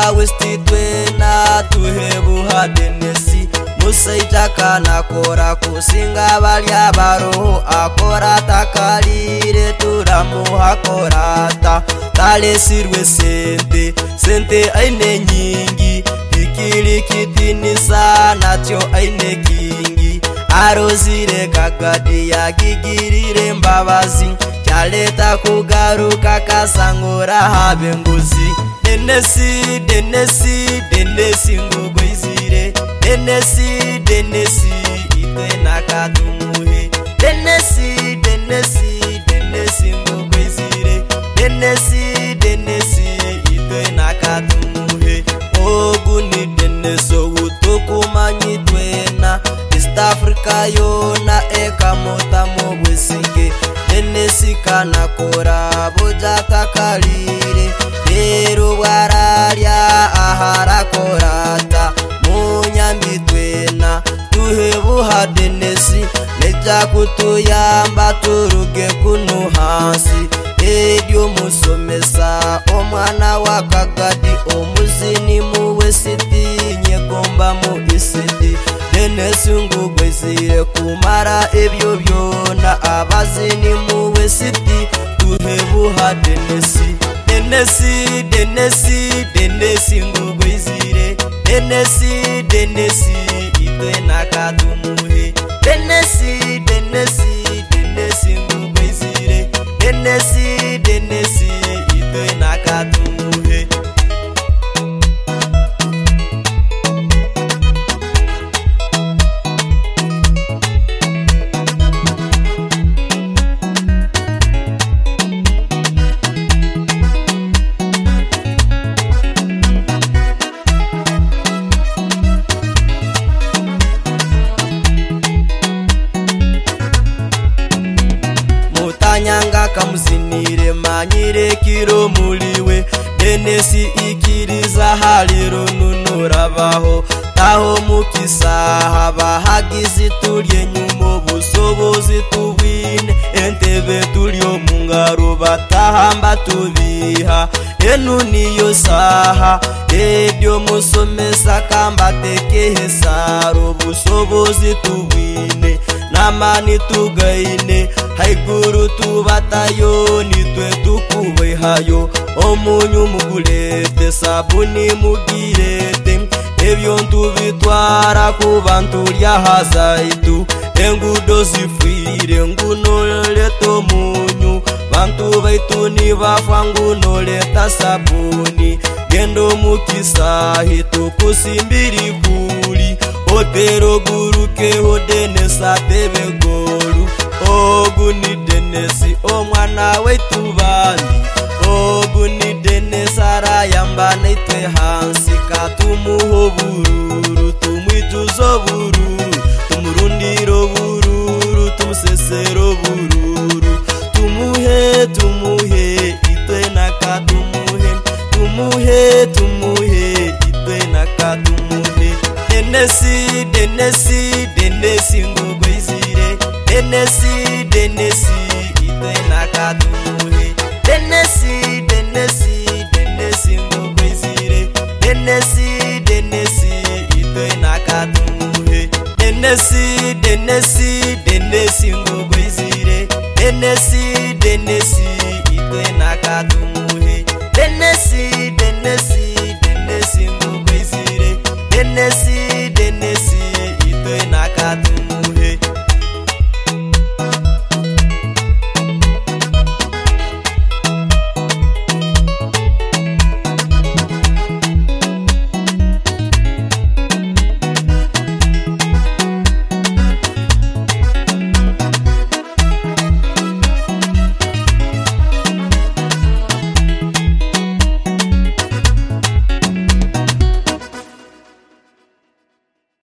westitwe na tuhebu hadenesi musaita kana kora kusinga balya baroho akora takalire turamuhakorata talesirwe sente aine nyingi ikili kitini sana tyo aine kingi arozire kagadi yagigirire mbabazi chaleta kugaruka kasangora habe nguzi denesi ngugwizire denesi itena kadumuhe denesi ngugwizire denesi itena kadumuhe oguni deneso utokumanyi twena East Africa yona ekamota mobwesinge denesi kana kora bujata kalire lero wararya ahara korata munyambi twena tuhebu hadenesi leja kutuyamba turuge kunu hasi edio musomesa omwana wa kagadi omuzini muwesiti nyegomba mu isidi denesi ngugwezire kumara ebyo byona abazini muwesiti tuhebu hadenesi denesi ngugwezire denesi itena kadumuhe denesi ngugwezire denesi itena kadumuhe nyanga kamuzinire manyire kiro muliwe denesi ikiriza haliro nunurabaho taho mukisa haba hagizi tulye nyumo busobozi tubwine entebe tulyo mungaro batahamba tubiha enu niyo saha edio musomesa kamba tekehe saro busobozi tubwine namani tugaine haiguru tubatayo nitwe tukubehayo omunyu mugulete sabuni mugirete ebyo ntubitwara kubantu lya hazaitu engudo zifire nguno leto munyu bantu baitu ni bafangu leta sabuni gendo mukisahi tukusimbiri kuli otero guruke hodenesa tebegolu oguni denesi omwana wetu bandi oguni denesara yamba naitwe hansi katumuho bururu tumwijuzo bururu tumurundiro bururu tumusesero bururu tumuhe itwe nakadumuhe tumuhe itwe nakadumuhe denesi ngugwizire denesi itena kadumuhe denesi ngugwizire denesi itena kadumuhe denesi ngugwizire denesi itena kadumuhe